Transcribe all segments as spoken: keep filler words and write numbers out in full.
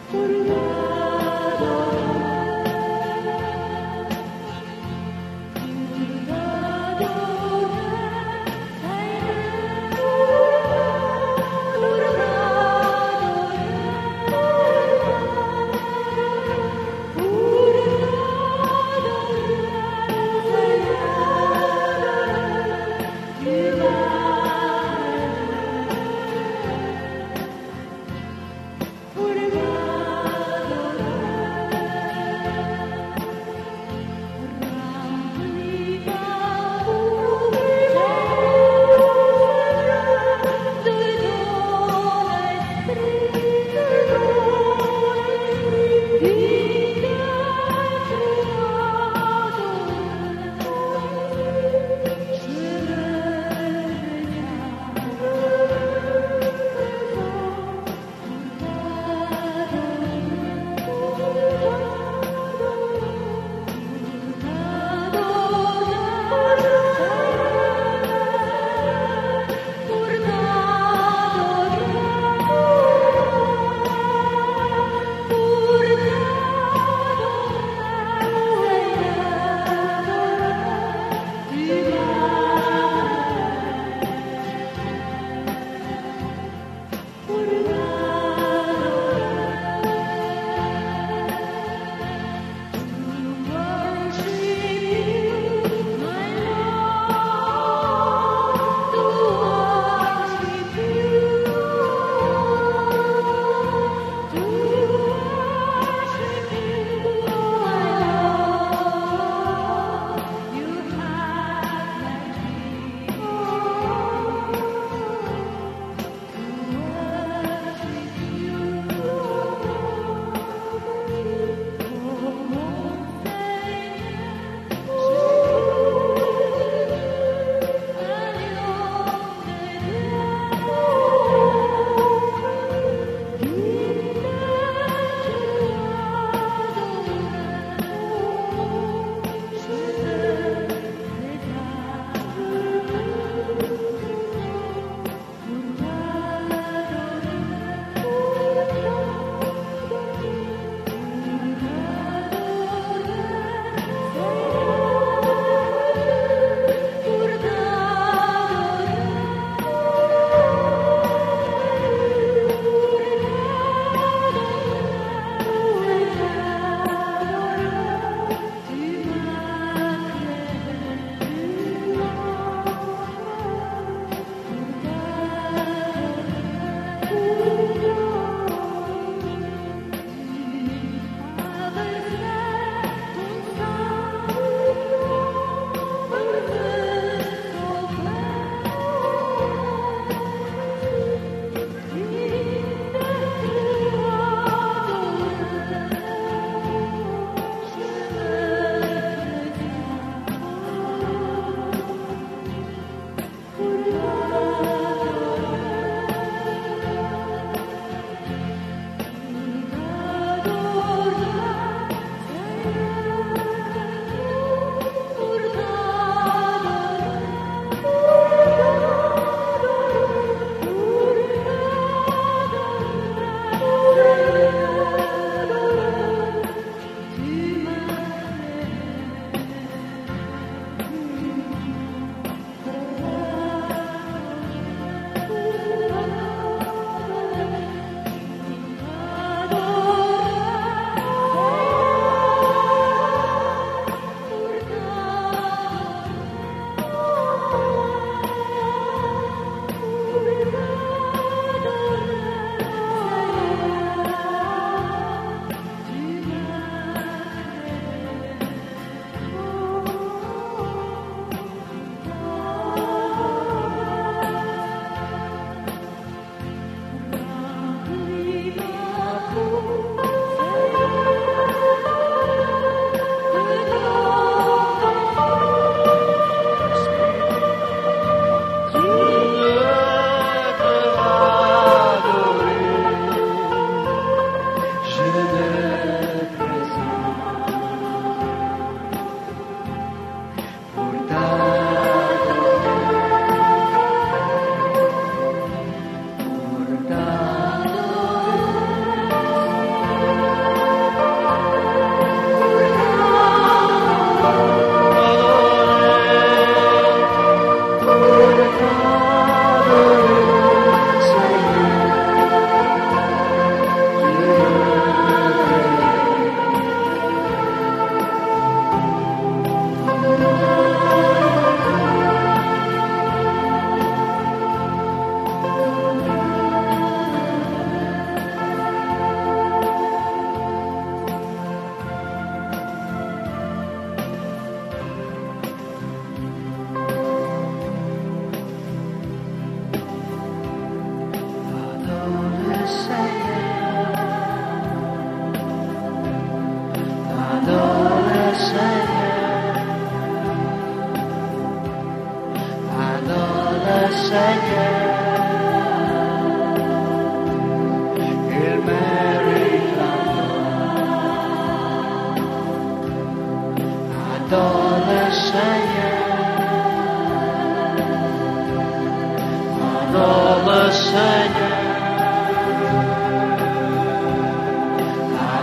우리가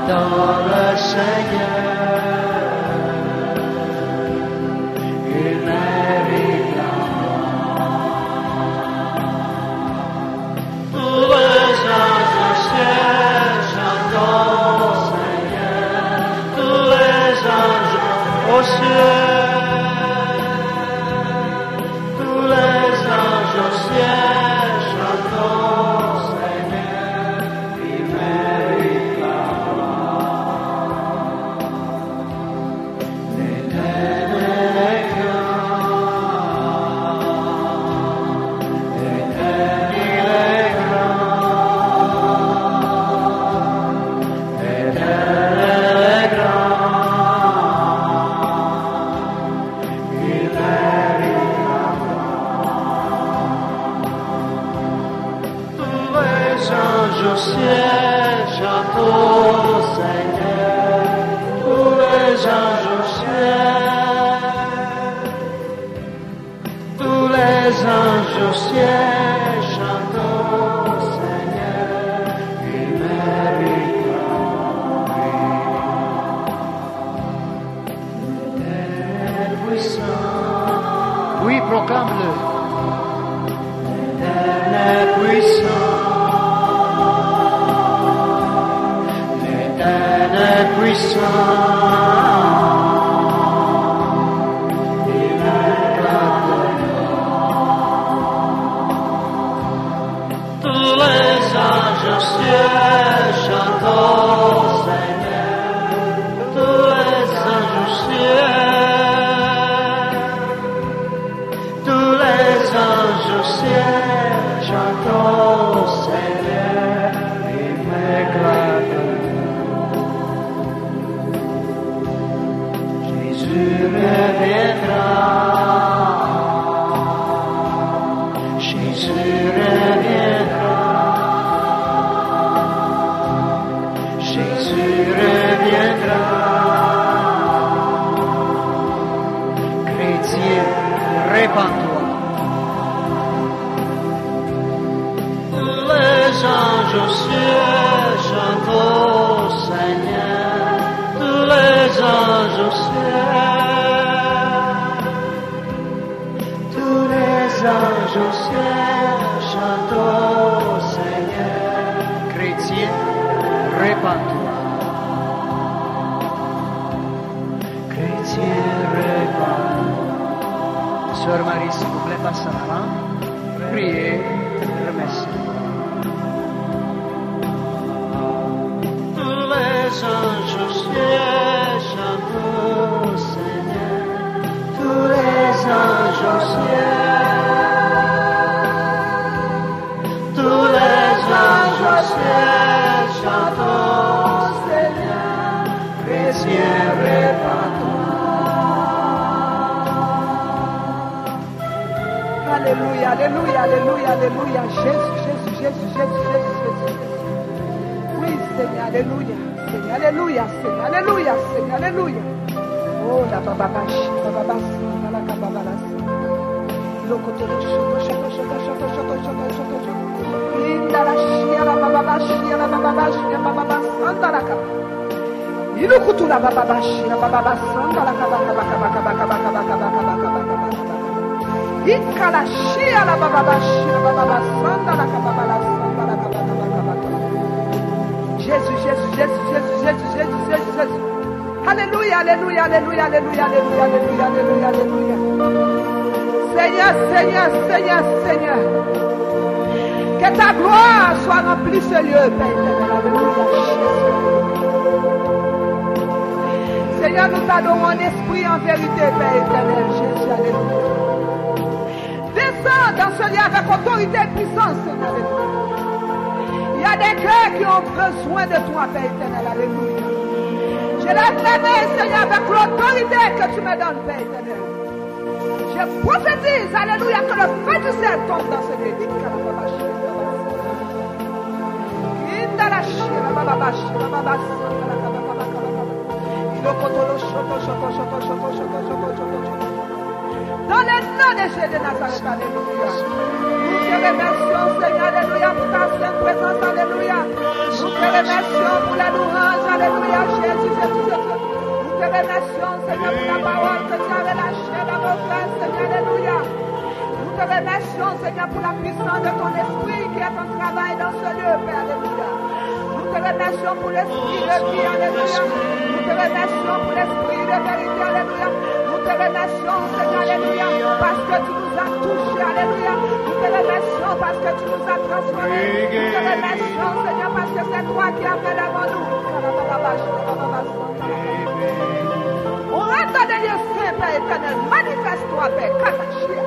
dans le Seigneur. Il mérite la gloire. Tous les anges au ciel chantent au Seigneur. Tous les anges au ciel. Tous les anges au ciel chantent au Seigneur. Il mérite la gloire. L'Éternel est grand. L'Éternel est grand. L'Éternel est grand. Il mérite la gloire. Tous les anges au ciel chantent au Seigneur. Tous les anges au ciel. Tous les anges au ciel chantent au Seigneur. Il mérite la gloire. L'Éternel puissant. Oui, proclame-le. L'Éternel puissant. L'Éternel puissant. Il acclame le nom. Tous les anges au ciel chantent au Seigneur. Tous les anges au ciel. Tous les anges au ciel chantent au Seigneur. Il m'éclate le nom. Jésus reviendra. Jésus reviendra. Jésus reviendra. Chrétien, répands-toi. Tous les anges au ciel chantent au Seigneur. Tous les anges au ciel. Tous les anges au ciel chantent au Seigneur. Chrétien, répands-toi. Chrétien, répands-toi. Sœur Marie, s'il vous plaît, passe en avant. Priez, remerciez. Tous les anges au ciel chantent au Seigneur. Tous les anges au ciel. Tous les anges au ciel chantent au Seigneur. Chrétien, répands-toi. Alléluia, alléluia, alléluia, alléluia. Jésus, Jésus, Jésus, Jésus, Jésus, Jésus. Oui, Seigneur, alléluia. Seigneur, alléluia, Seigneur, alléluia, Seigneur, alléluia. Oh, la bababashi, la bababasi, la kabababasi. Lokotoro, shoto, shoto, shoto, shoto, shoto, shoto, shoto, shoto. Linda la shia, la bababashi, la bababashi, la bababasanda la kaba. Ilukutu la bababashi, la bababasanda la kaba, kaba, kaba, kaba, kaba, kaba, kaba, kaba, kaba, kaba. Ikalashia la bababashi, la bababasanda la kababalasanda la kaba, kaba, kaba, kaba. Jésus, Jésus, Jésus, Jésus, Jésus, Jésus, Jésus, Jésus. Alléluia, alléluia, alléluia, alléluia, alléluia, alléluia, alléluia, alléluia. Seigneur, Seigneur, Seigneur, Seigneur. Que ta gloire soit remplie ce lieu, Père éternel. Alléluia, Jésus. Seigneur, nous t'adorons en esprit, en vérité, Père éternel. Jésus, alléluia. Descends dans ce lieu avec autorité et puissance, Seigneur, alléluia. Il y a des cœurs qui ont besoin de toi, Père éternel, alléluia. Je lève mes mains, Seigneur, avec l'autorité que tu me donnes, Père éternel. Je prophétise, alléluia, que le feu du ciel tombe dans ce lieu. Dans le nom de Jésus de Nazareth, alléluia. Nous te remercions, Seigneur, alléluia, pour ta sainte présence, alléluia. Nous te remercions pour la louange, Alléluia, Jésus, Jésus, Jésus. Nous te remercions, Seigneur, pour la parole que tu as relâchée dans nos cœurs, Seigneur, Alléluia. Nous te remercions, Seigneur, pour la puissance de ton esprit qui est en travail dans ce lieu, Père, Alléluia. Nous te remercions pour l'esprit de vie, Alléluia. Nous te remercions pour l'esprit de vérité, Alléluia. Nous te remercions, Seigneur, Alléluia, parce que tu nous as touchés, Alléluia. Nous te remercions parce que tu nous as transformés. Nous te remercions, Seigneur, parce que c'est toi qui as fait devant nous. On rentre dans des lieux saints, Père éternel. Manifeste-toi, Père. Katachia.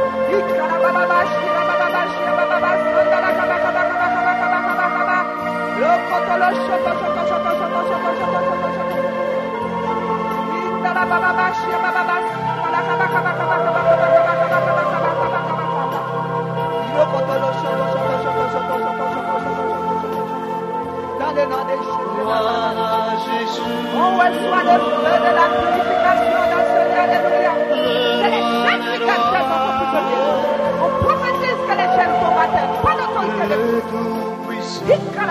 Dans le nom de Jésus. On reçoit le feu de la purification dans ce lieu, Alléluia. C'est les chaînes qui cachent dans notre vie. On prophétise que les chaînes sont battues. Pas d'autorité de Dieu.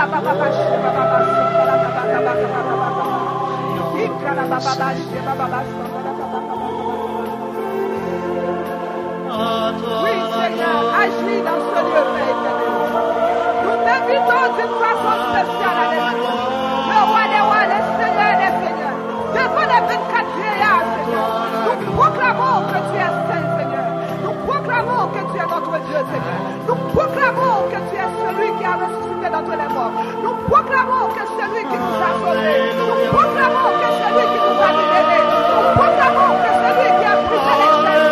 Oui, Seigneur, agis dans ce lieu, Père éternel. Nous t'invitons d'une façon spéciale, Alléluia. Le roi des rois, le Seigneur des seigneurs. Devant les vingt-quatre vieillards, Seigneur. Nous proclamons que tu es saint, Seigneur. Nous proclamons que tu es notre Dieu, Seigneur. Nous proclamons que tu es celui qui a ressuscité d'entre les morts. Nous proclamons que celui qui nous a sauvés. Nous proclamons que celui qui nous a libérés. Nous proclamons que celui qui a brisé les chaînes.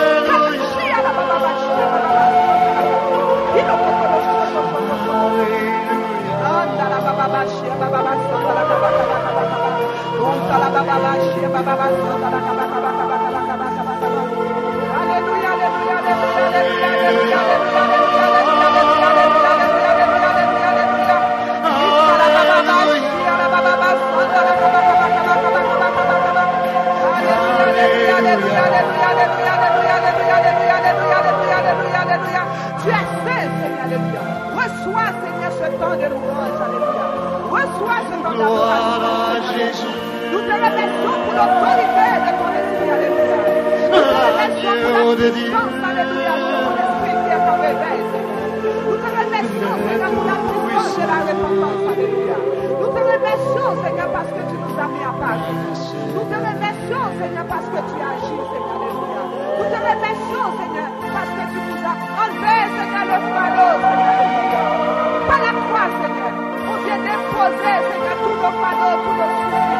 Alléluia, alléluia, alléluia, tu es saint, Seigneur, alléluia. Reçois, Seigneur, ce temps de louange, alléluia. Reçois ce temps d'adoration. Nous te remercions pour l'autorité de ton esprit, alléluia. Nous te remercions pour la puissance, alléluia, de ton esprit qui est en réveil, Seigneur. Nous te remercions, Seigneur, pour la puissance de la repentance, alléluia. Nous te remercions, Seigneur, parce que tu nous as mis à part. Nous te remercions, Seigneur, parce que tu agis, Seigneur, alléluia. Nous te remercions, Seigneur, parce que tu nous as enlevé, Seigneur, le fardeau, Seigneur, alléluia. Par la croix, Seigneur, on vient déposer, Seigneur, tous nos fardeaux, tous nos soucis.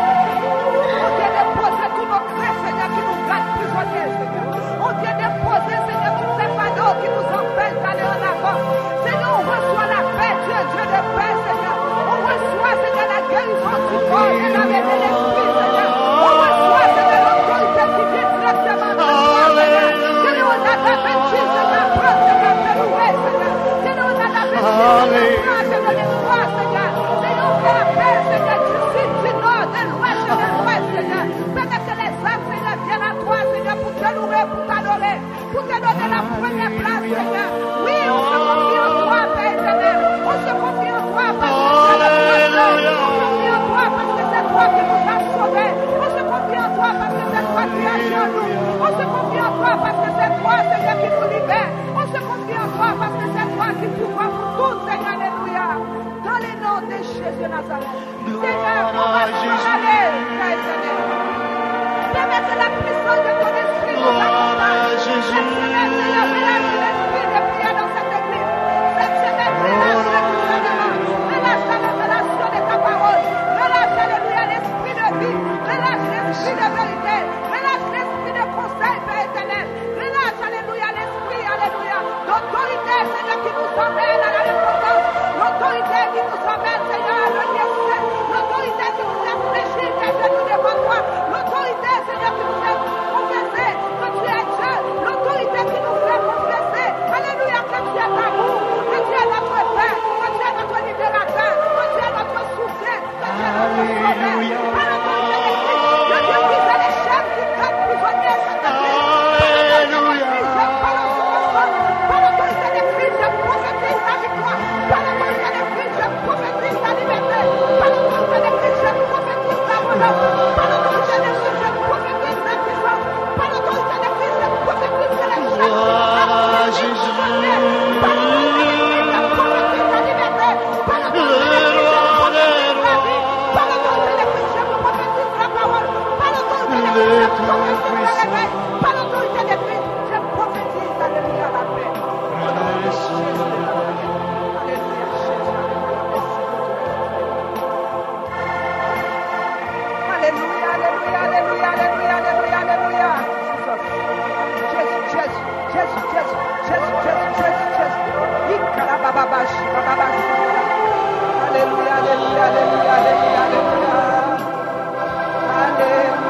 On vient déposer tous nos craintes, Seigneur, qui nous gardent prisonniers, Seigneur. On vient déposer, Seigneur, tous ces fardeaux qui nous empêchent d'aller en avant. Seigneur, on reçoit la paix, Dieu, Dieu de paix, Seigneur. On reçoit, Seigneur, la guérison du corps et la vie de l'esprit, Seigneur. On reçoit, Seigneur, l'autorité qui vient directement de toi, Seigneur. Seigneur, on a ta bêtise, Seigneur, prends, Seigneur, fais l'ouvrir, Seigneur. Seigneur, on a ta bêtise, Seigneur, Seigneur, l'espoir, Seigneur. Seigneur, on fait la paix, Seigneur, du sud, du nord, de l'ouest, de l'ouest, Seigneur. Seigneur, que les âmes, Seigneur, viennent à toi, Seigneur, pour te louer, pour t'adorer, pour te donner la première place, Seigneur. Oui, on se confie en toi, Père éternel. On se confie en toi parce que c'est notre Dieu. On se confie en toi parce que c'est toi qui nous as sauvés. On se confie en toi parce que c'est toi qui agis en nous. On se confie en toi parce que c'est toi, Seigneur, qui nous libère. On se confie en toi parce que c'est toi qui pourvois pour tout, Seigneur, alléluia. Dans les noms de Jésus Nazareth. Seigneur, on va s'en aller, Père éternel. Seigneur, que la puissance de ton esprit nous accompagne. Cette semaine, Seigneur, relâche l'esprit de prière dans cette église. Cette semaine, relâche le gouvernement. Relâche la révélation de ta parole. Relâche, alléluia, l'esprit de vie. Relâche l'esprit de vérité. Relâche l'esprit de conseil, Père éternel. Relâche, alléluia, l'esprit, alléluia, l'autorité, Seigneur, qui nous emmène à la repentance. L'autorité qui nous emmène, Seigneur, à venir saint. L'autorité qui nous a fléchi, qui est venue devant toi. L'autorité, Seigneur, qui nous a confessé que tu es Dieu. L'autorité qui nous fait confesser, alléluia, que tu es l'amour, que tu es notre Père, que tu es notre libérateur, que tu es notre soutien, que tu es notre sauveur. Par l'autorité de Christ, le Dieu brise les chaînes qui gardent prisonniers cette église. Par l'autorité de Christ, je prophétise la victoire. Par l'autorité de Christ, je prophétise la liberté. Par l'autorité de Christ, je prophétise la puissance. Par l'autorité de Christ, je prophétise la puissance. Par l'autorité de Christ, je prophétise la chasse. Ah, Jésus. Par l'autorité de Christ, je prophétise la liberté. Par l'autorité de Christ, je prophétise la vie. Par l'autorité de Christ, je prophétise la parole. Par l'autorité de Christ, je prophétise la réveil. Par l'autorité de Christ, je prophétise, alléluia, la paix. Au nom de Jésus. Alléluia, Jésus. Alléluia, alléluia, alléluia, alléluia, alléluia, alléluia. Jésus, Jésus, Jésus, Jésus, Jésus, Jésus, Jésus, Jésus. Ikarabababash, bababash. Alléluia, alléluia, alléluia, alléluia, alléluia. Alléluia.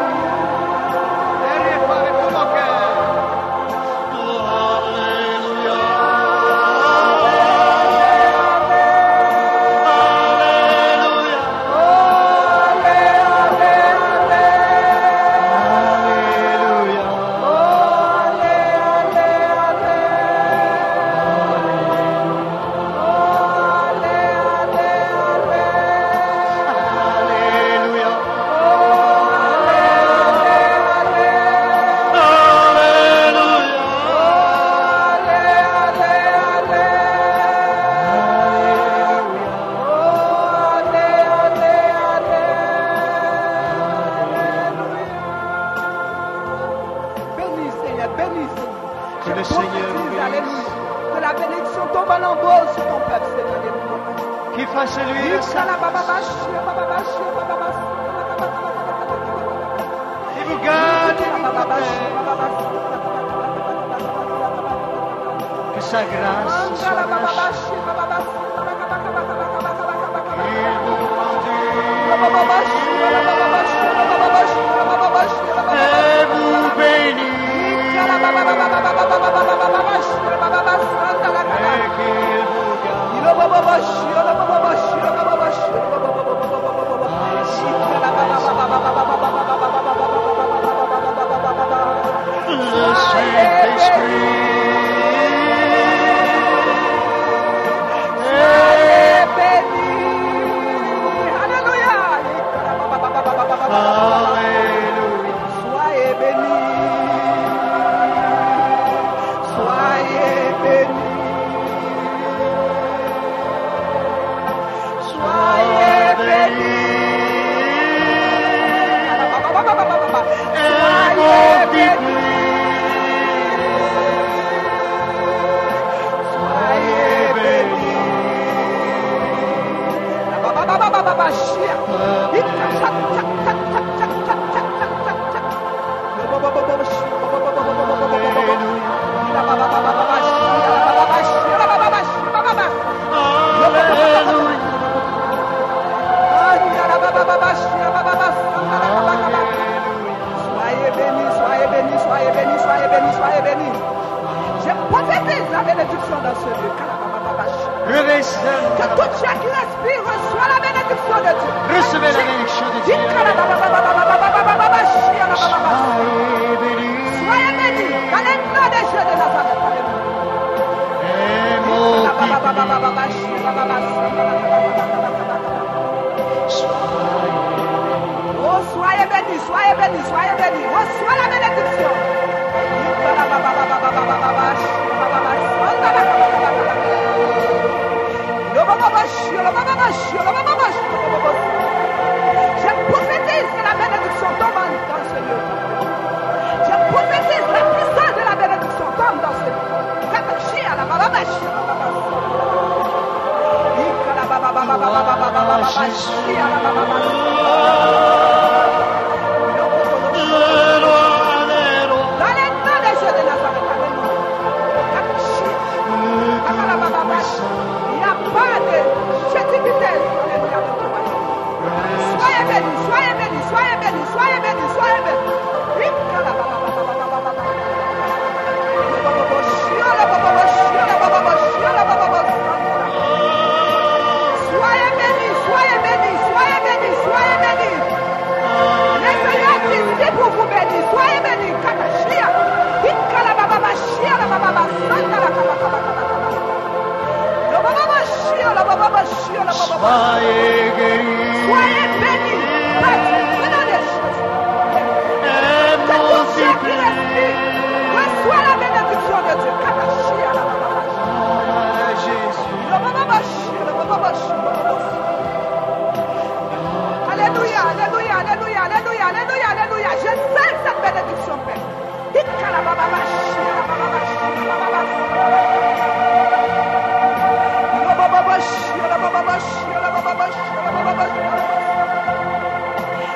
Soyez bénis, soyez bénis, soyez bénis, soyez bénis.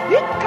Ika